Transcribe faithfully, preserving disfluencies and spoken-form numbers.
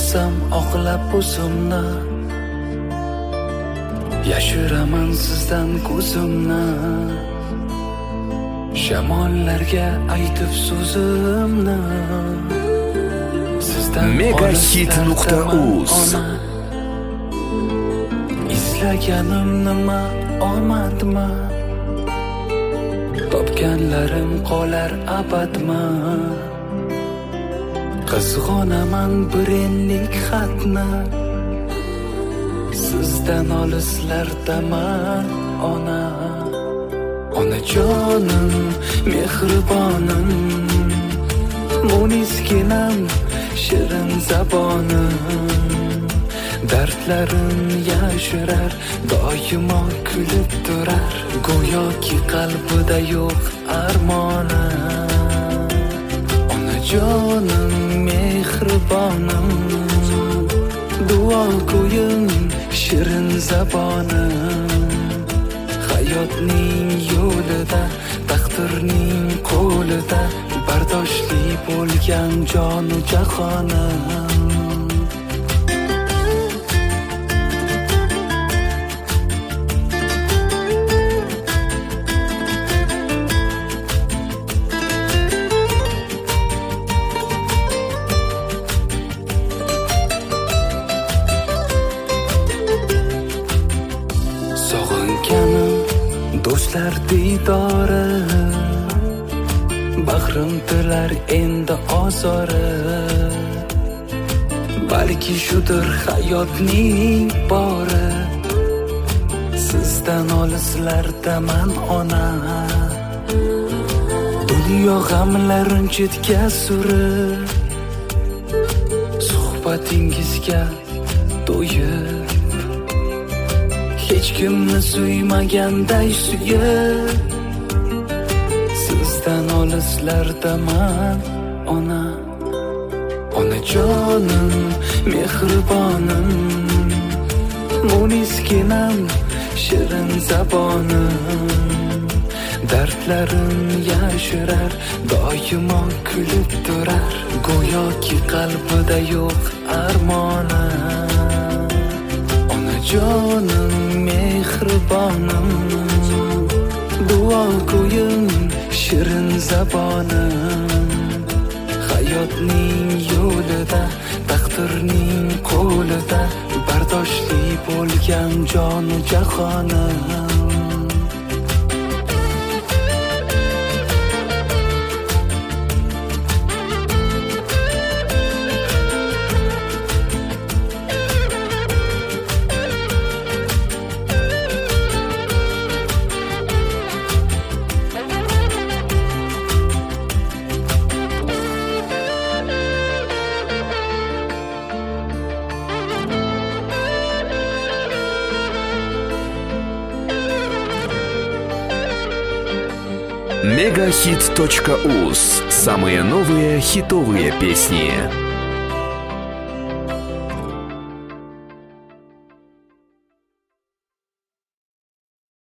olsam oqlab o'zimni, yashiraman sizdan ko'zimni. Shamollarga aytib so'zimni, sizdan megahit nuqta uz. Izlaganim nima omadmi? Topganlarim qolar abadmi? Qizg'onaman bir enlik xatni, sizdan olislardaman ona. Onajonim, mehribonim, muniskinam, shirin zabonim. Dardlarim yashirar, doimo kulib turar, go'yoki qalbida yo'q armoni. Onajonim, mehribonim, duo go'yim, shirin zabonim. Hayotning yo'lida, taqdirning qo'lida, bardoshli bo'lgan jonu jahonim. Do'stlar diydori, bag'rim tilar endi ozori. Balki shudir hayotning bori, sizdan olislardaman ona. Dunyo g'amlarin chetga surib, suhbatingizga to'yib, hech kimni suymaganday suyib, sizdan olislardaman ona. Onajonim, mehribonim, muniskinam, shirin zabonim. Dardlarim yashirar, doimo kulib turar, go'yoki qalbida yo'q armoni. Onajonim, mehribonim, duo go'yim, shirin zabonim. Hayotning yo'lida, taqdirning qo'lida, bardoshli bo'lgan jonu jahonim. мегахит точка уз. Самые новые хитовые песни.